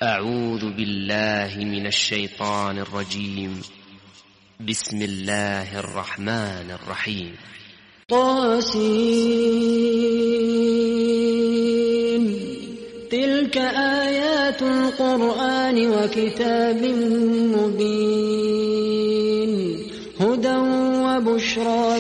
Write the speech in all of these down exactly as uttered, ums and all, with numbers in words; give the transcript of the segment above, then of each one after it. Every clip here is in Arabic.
أعوذ بالله من الشيطان الرجيم. بسم الله الرحمن الرحيم. طاسين تلك آيات القرآن وكتاب مبين هدى وبشرى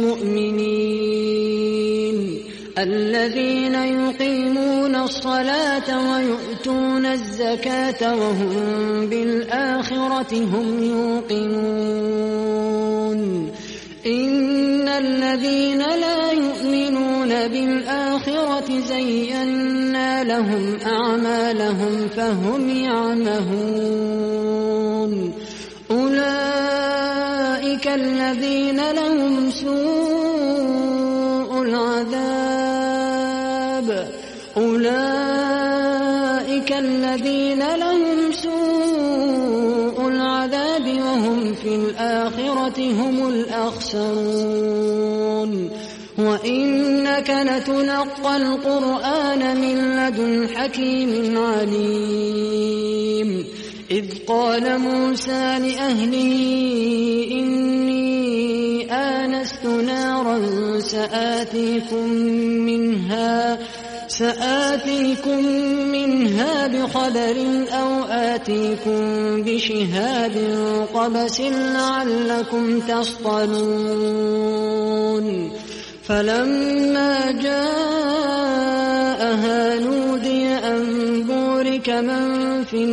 للمؤمنين الذين يقيمون الصلاة ويؤتون الزكاة وهم بالآخرة هم يوقنون إن الذين لا يؤمنون بالآخرة زينا لهم أعمالهم فهم يعمهون أولئك الذين لهم سوء العذاب أولئك الذين لهم سوء العذاب وهم في الآخرة هم الأخسرون وإنك لتلقى القرآن من لدن حكيم عليم إذ قال موسى لأهله إني آنست نارا سآتيكم منها سآتيكم منها بخبر أو آتيكم بشهاب قبس لعلكم تصطلون فلما جاءها نودي أن بورك من في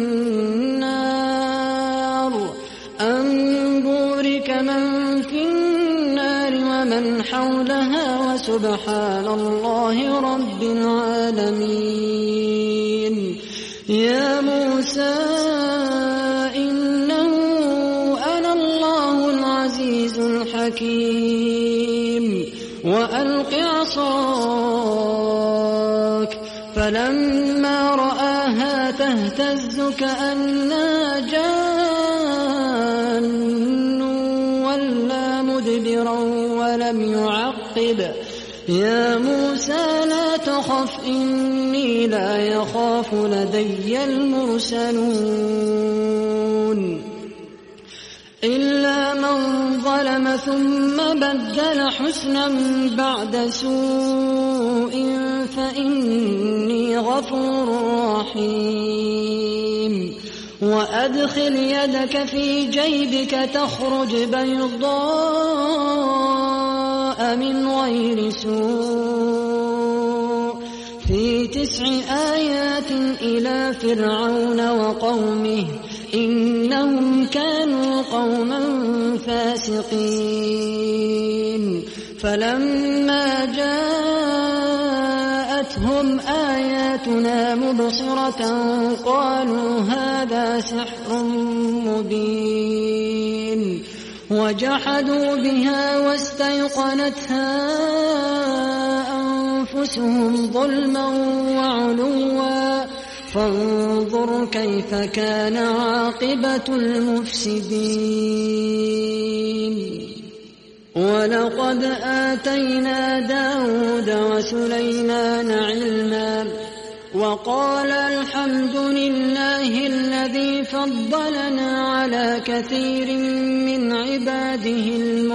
النار أن بورك من في النار ومن حولها وسبحان الله رب العالمين يا موسى إنه أنا الله العزيز الحكيم وألق عصاك فلما رآها تهتز كأنها جان ولا مدبرا ولم يعقب يا موسى لا تخف إني لا يخاف لدي المرسلون إلا من ظلم ثم بدل حسنا بعد سوء فإني غفور رحيم وأدخل يدك في جيبك تخرج بيضاء من غير سوء في تسع آيات إلى فرعون وقومه إنهم كانوا قوما فاسقين فلما جاءتهم آياتنا مبصرة قالوا هذا سحر مبين وجحدوا بها واستيقنتها أنفسهم ظلما وعلوا فانظر كيف كان عاقبة المفسدين ولقد آتينا داود وسليمان علما وقال الحمد لله الذي فضلنا على كثير من عباده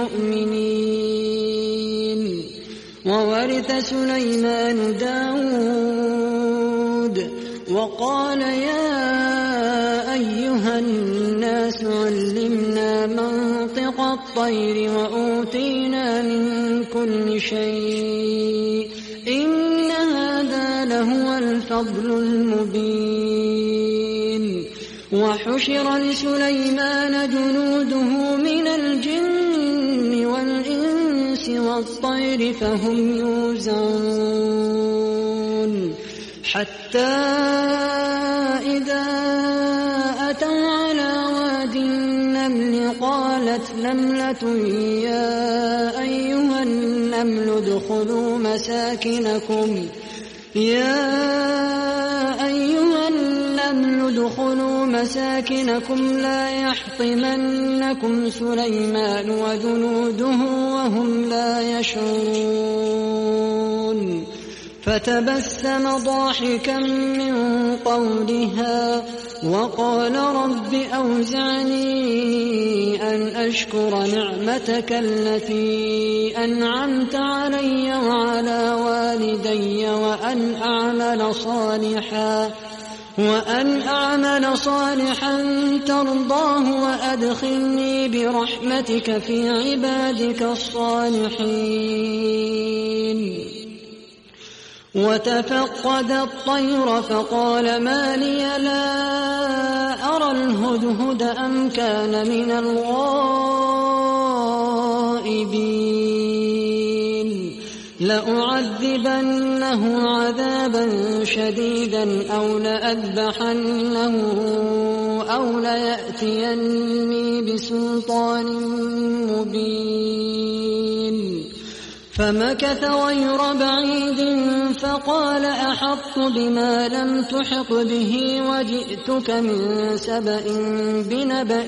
المؤمنين وورث سليمان داود وقال يا أيها الناس علمنا منطق الطير وأوتينا من كل شيء إن هذا لهو الفضل المبين وحشر لسليمان جنوده من الجن والإنس والطير فهم يوزعون حتى إذا أتوا على واد النمل قالت نملة يا أيها النمل ادخلوا مساكنكم يا أيها النمل ادخلوا مساكنكم لا يحطمنكم سليمان وجنوده وهم لا يشعرون فتبسم ضاحكا من قولها وقال رب أوزعني أن أشكر نعمتك التي أنعمت علي وعلى والدي وأن أعمل صالحا وأن أعمل صالحا ترضاه وأدخلني برحمتك في عبادك الصالحين. وتفقد الطير فقال ما لي لا أرى الهدهد أم كان من الغائبين لأعذبنه عذابا شديدا أو لأذبحنه أو ليأتيني بسلطان مبين. فمكث غير بعيد فقال أحطت بما لم تحط به وجئتك من سبأ بنبأ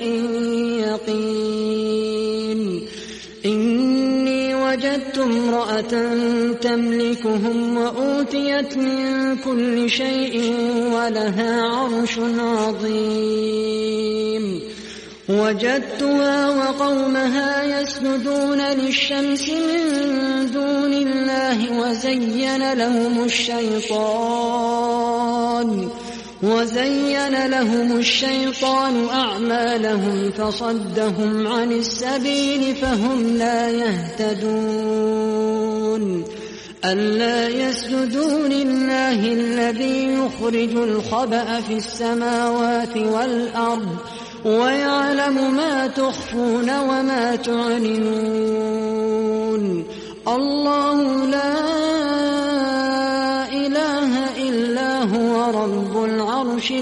يقين. إني وجدت امرأة تملكهم وأوتيت من كل شيء ولها عرش عظيم. وجدتها وقومها يسجدون للشمس من دون الله وزين لهم الشيطان وزين لهم الشيطان أعمالهم فصدهم عن السبيل فهم لا يهتدون. ألا يسجدوا لله الذي يخرج الخبأ في السماوات والأرض ويعلم ما تخفون وما تعلنون. الله لا إله إلا هو رب العرش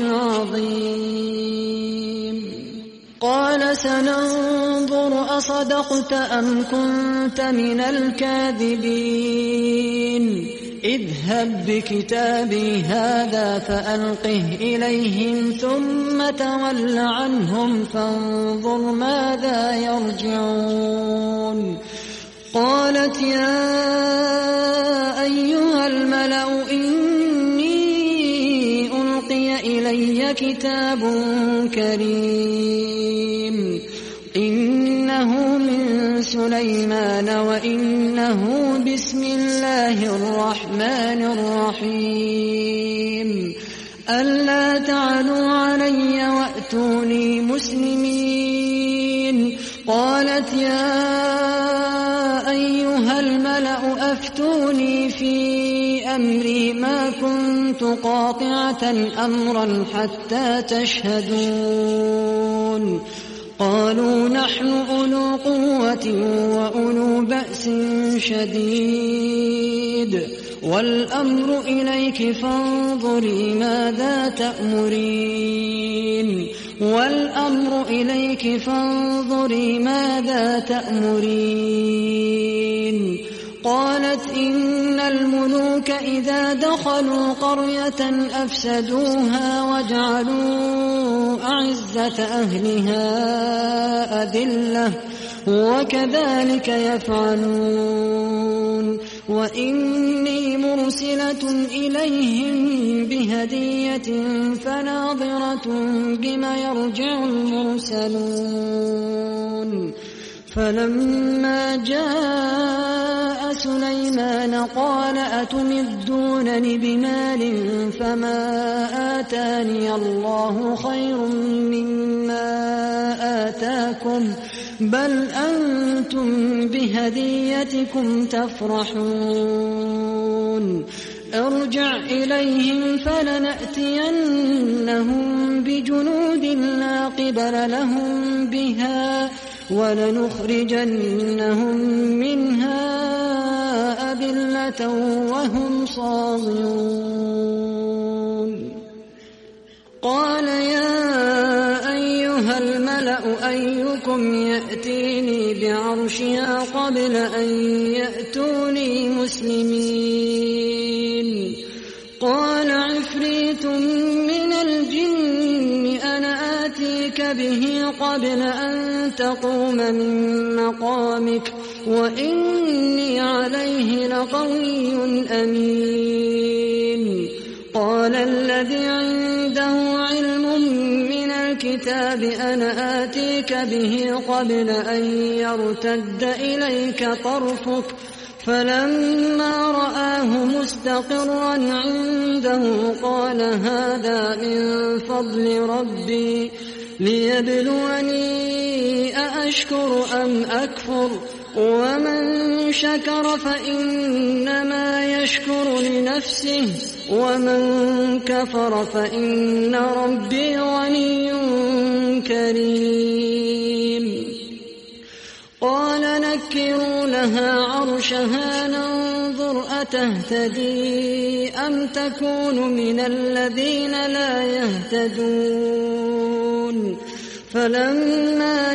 العظيم. قال سننظر أصدقت أم كنت من الكاذبين. اذهب بكتابي هذا فألقه إليهم ثم تول عنهم فانظر ماذا يرجعون. قالت يا أيها الملأ إني ألقي إلي كتاب كريم إنه من سليمان وإنه بسم الله الرحمن الرحيم. ألا تعلوا علي وأتوني مسلمين. قالت يا أيها الملأ أفتوني في أمري ما كنت قاطعة أمرا حتى تشهدون. قالوا نحن أولو قوة وأولو بأس شديد والأمر إليك فانظري ماذا تأمرين والأمر إليك فانظري ماذا تأمرين. قالت إن الملوك إذا دخلوا قرية أفسدوها وجعلوا أعزة أهلها أذلة وكذلك يفعلون. وإني مرسلة إليهم بهدية فناظرة بما يرجع المرسلون. فلما جاء سليمان قال أتمدونني بمال فما آتاني الله خير مما آتاكم بل أنتم بهديتكم تفرحون. ارجع إليهم فلنأتينهم بجنود لا قبل لهم بها ولنخرجنهم منها أذلة وهم صاغرون. قال يا أيها الملأ أيكم يأتيني بعرشها قبل أن يأتوني مسلمين. قال عفريت من الجن أنا آتيك به قبل أن تقوم من مقامك وإني عليه لقوي أمين. قال الذي عنده علم من الكتاب أنا آتيك به قبل أن يرتد إليك طرفك فلما رآه مستقرا عنده قال هذا من فضل ربي ليبلوني أأشكر أم أكفر ومن شكر فإنما يشكر لنفسه ومن كفر فإن ربي غني كريم. قال نكروا لها عرشها ننظر أتهتدي أم تكون من الذين لا يهتدون. فلما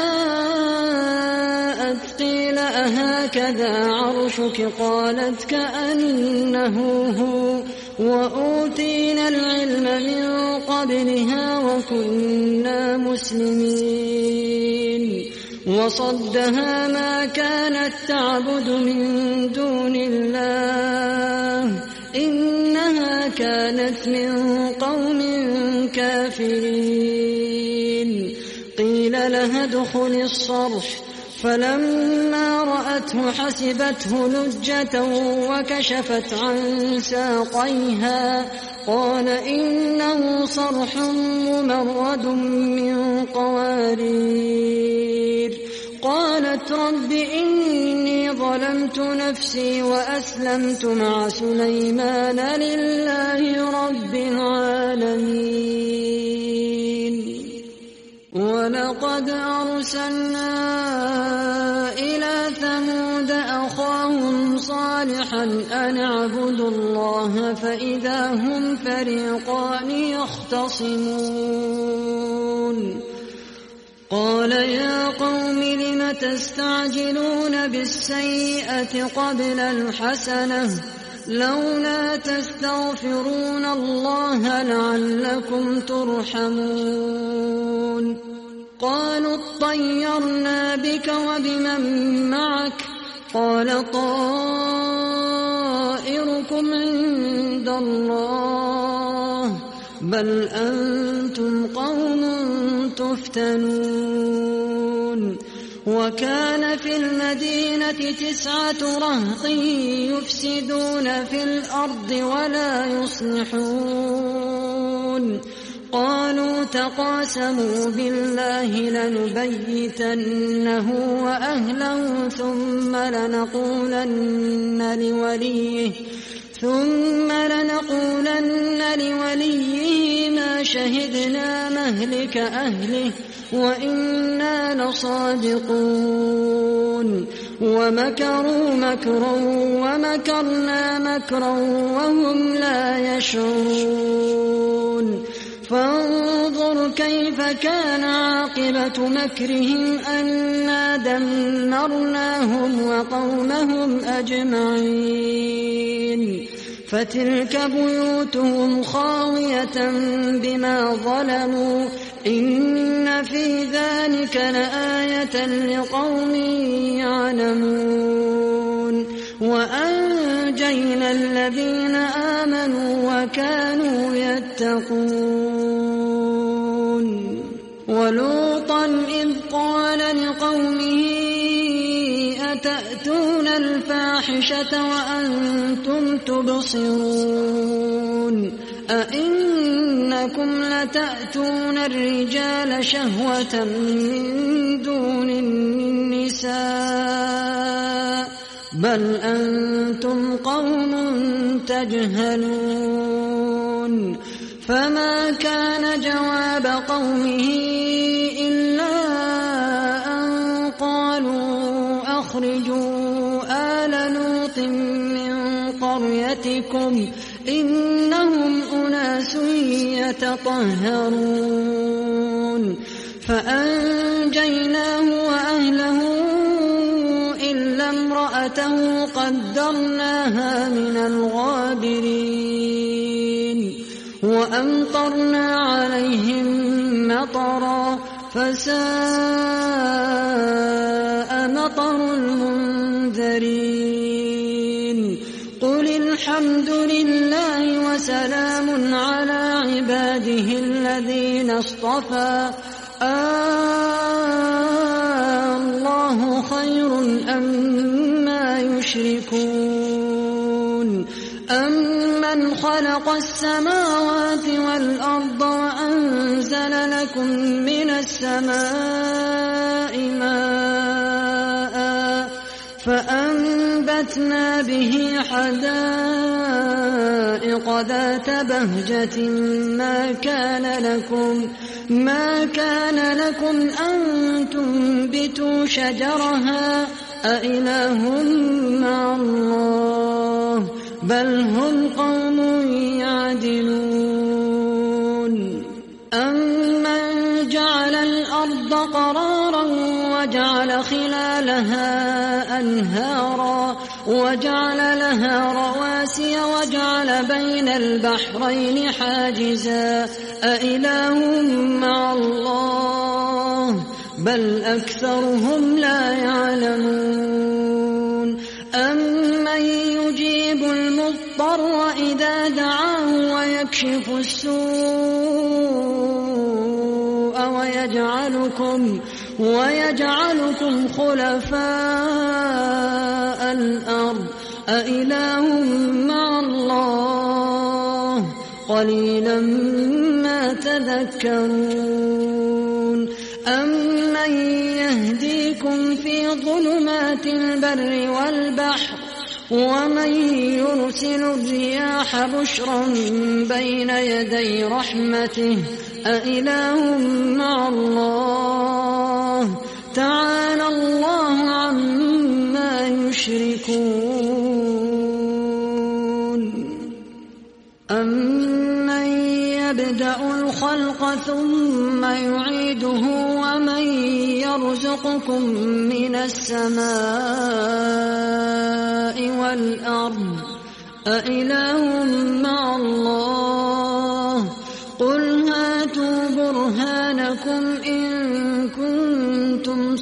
جاءت قيل أهكذا عرشك قالت كأنه هو وأوتينا العلم من قبلها وكنا مسلمين. وصدها ما كانت تعبد من دون الله إنها كانت من قوم كافرين. قيل لها ادخل الصرح فلما رأته حسبته لجة وكشفت عن ساقيها قال إنه صرح ممرد من قوارير. قالت رب إني ظلمت نفسي وأسلمت مع سليمان لله رب العالمين. ولقد أرسلنا إلى ثمود أخاهم صالحا أن اعبدوا الله فإذا هم فريقان يختصمون. قال يا قوم لم تستعجلون بالسيئة قبل الحسنة لولا تستغفرون الله لعلكم ترحمون. قالوا اطيرنا بك وبمن معك قال طائركم عند الله بل أنتم قوم تفتنون. وكان في المدينة تسعة رهط يفسدون في الأرض ولا يصلحون. قالوا تقاسموا بالله لنبيتنه وأهله ثم لنقولن لوليه ثم لنقولن لوليه ما شهدنا مهلك أهله وإنا لصادقون. ومكروا مكرا ومكرنا مكرا وهم لا يشعرون. فانظر كيف كان عاقبة مكرهم أنا دمرناهم وقومهم أجمعين. فتلك بيوتهم خاوية بما ظلموا إن في ذلك لآية لقوم يعلمون. وأنجينا الذين آمنوا وكانوا يتقون. ولوطا إذ قال لقومه أتأتون الفاحشة وأنتم تبصرون أئنكم لتأتون الرجال شهوة من دون النساء بل أنتم قوم تجهلون. فما كان جواب قومه إلا أن قالوا أخرجوا آل لوط من قريتكم إنهم أناس يتطهرون. فأنجيناه وأهله إلا امرأته قدرناها من الغابرين. وأمطرنا عليهم مطرا فساء مطر المنذرين قل الحمد لله وسلام على عباده الذين اصطفى الله خير أما يشركون أمن خلق السماوات والأرض وأنزل لكم من السماء ماء فأنبتنا به حدائق ذات بهجة ما كان لكم ما كان لكم أن تنبتوا شجرها أإله مع الله بل هم قوم يعدلون أمن جعل الأرض قرارا وجعل خلالها أنهارا وجعل لها رواسي وجعل بين البحرين حاجزا أإله مع الله بل أكثرهم لا يعلمون أمن يجيب المضطر إذا دعاه ويكشف السوء ويجعلكم ويجعلكم خلفاء الأرض أإله مع الله قليلا ما تذكرون أمن يهديكم في ظلمات البر والبحر ومن يرسل الرياح بشرا بين يدي رحمته أإله مع الله تعالى الله عما يشركون أمن يبدأ الخلق ثم يعيده ومن يرزقكم من السماء والأرض أإله مع الله قل هاتوا برهانكم إن كنتم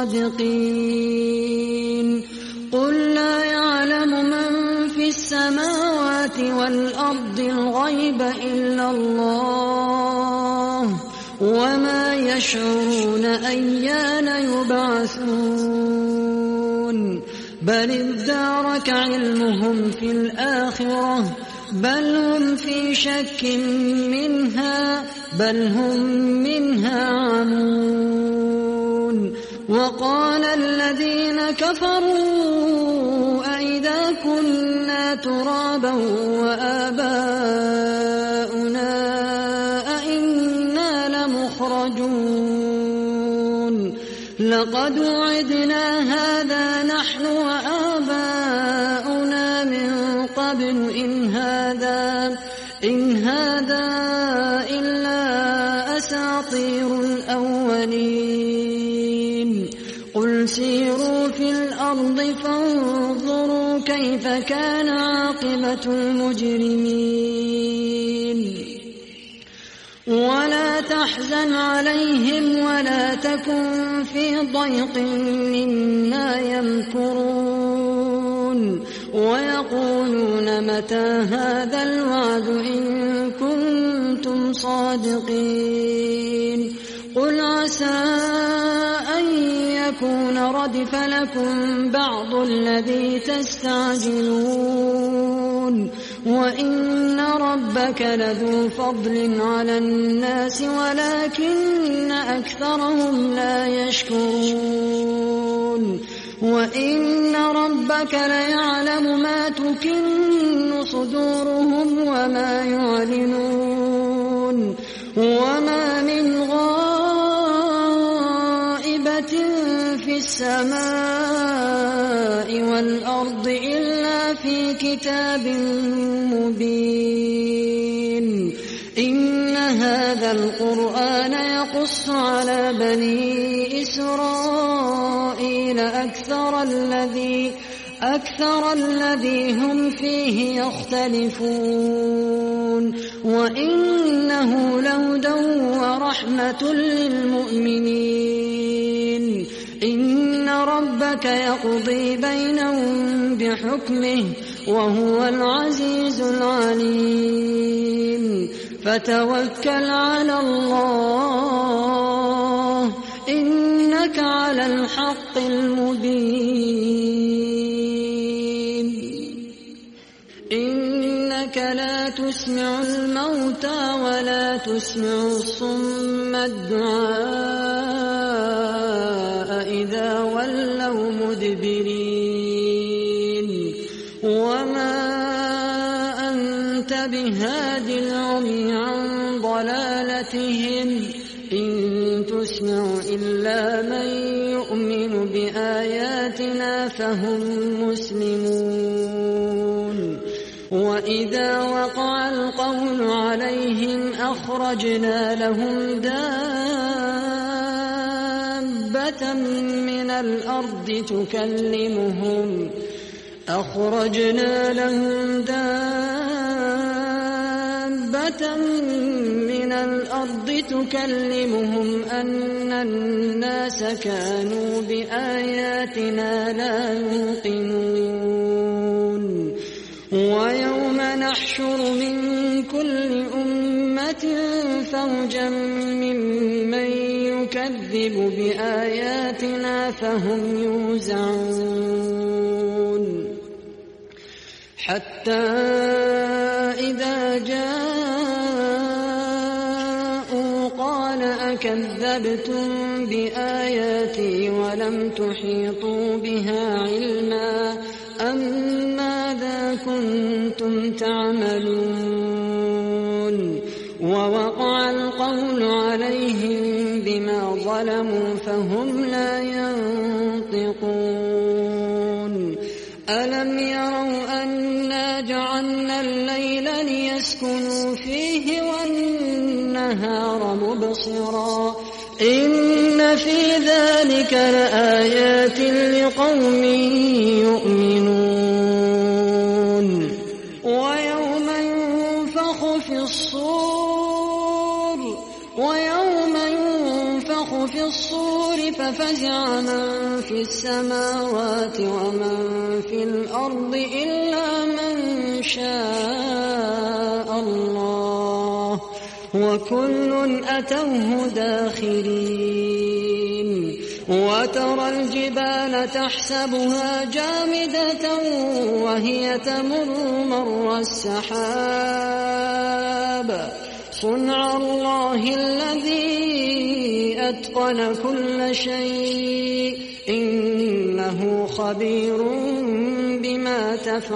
صادقين قل لا يعلم من في السماوات والأرض الغيب إلا الله وما يشعرون أيان يبعثون بل ادارك علمهم في الآخرة بل هم في شك منها بل هم منها عمون وقال الذين كفروا أئذا كنا ترابا وآباؤنا أئنا لمخرجون لقد وعدنا هذا نحن وآباؤنا من قبل إن هذا إن هذا إلا أساطير الأولين قل سيروا في الأرض فانظروا كيف كان عاقبة المجرمين ولا تحزن عليهم ولا تكن في ضيق مما يمكرون ويقولون متى هذا الوعد إن كنتم صادقين قل عسى أن يكون ردف لكم بعض الذي تستعجلون وإن ربك لذو فضل على الناس ولكن أكثرهم لا يشكرون وإن ربك ليعلم ما تكن صدورهم وما يعلنون وما من غائبة في السماء والأرض إلا في كتاب مبين إن هذا القرآن يقص على بني إسرائيل أكثر الذي أكثر الذي هم فيه يختلفون وإنه لهدى ورحمة للمؤمنين إن ربك يقضي بينهم بحكمه وهو العزيز العليم فتوكل على الله إنك على الحق المبين إنك لا تسمع الموتى ولا تسمع الصم الدعاء إذا ولوا مدبرين وما أنت بهاد العمي عن ضلالتهم إن تسمع إلا من يؤمن بآياتنا فهم مسلمون وإذا وقع القول عليهم أخرجنا لهم دابة من الأرض تكلمهم أخرجنا لهم دابة من الأرض تكلمهم أن الناس كانوا بآياتنا لا يوقنون ويوم نحشر من كل أمة فوجا ممن يكذب بآياتنا فهم يوزعون حتى إذا جاءوا قال أكذبتم بآياتي ولم تحيطوا بها علما أم ماذا كنتم تعملون ووقع القول عليهم بما ظلموا فهم لا ينطقون ألم يروا أنا جعلنا الليل ليسكنوا فيه والنهار مبصرا إن في ذلك لآيات لقوم يؤمنون ويوم ينفخ في الصور ويوم ينفخ في الصور ففزع من في السماوات ومن في الأرض إلا من شاء الله وكل أتوه داخرين وترى الجبال تحسبها جامدة وهي تمر مر السحاب صنع الله الذي أتقن كل شيء إنه خبير بما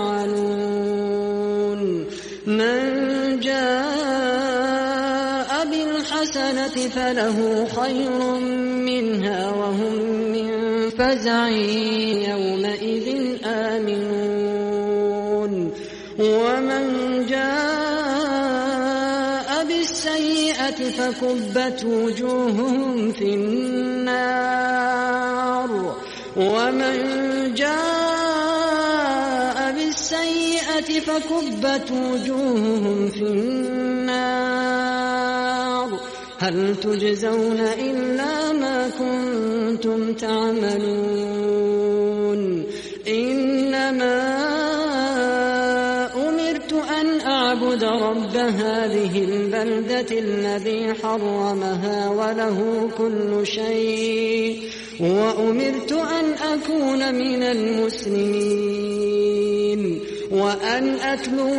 تفعلون من جاء بالحسنة فله خير منها وهم من فزع يومئذ آمنون ومن جاء بالسيئة فكبت وجوههم في النار ومن جاء بالسيئة فكبت وجوههم في النار هل تجزون إلا ما كنتم تعملون إنما أمرت أن أعبد رب هذه البلدة الذي حرمها وله كل شيء وأمرت أن أكون من المسلمين وأن أتلو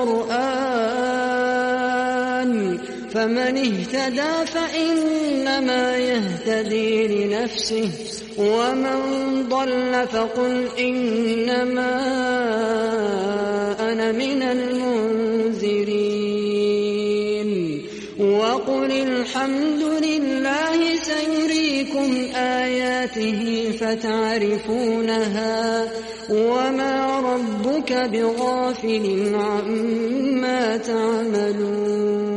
القرآن فمن اهتدى فإنما يهتدي لنفسه ومن ضل فقل إنما أنا من المنذرين وقل الحمد لله سيريكم آياته فتعرفونها وما ربك بغافل عما تعملون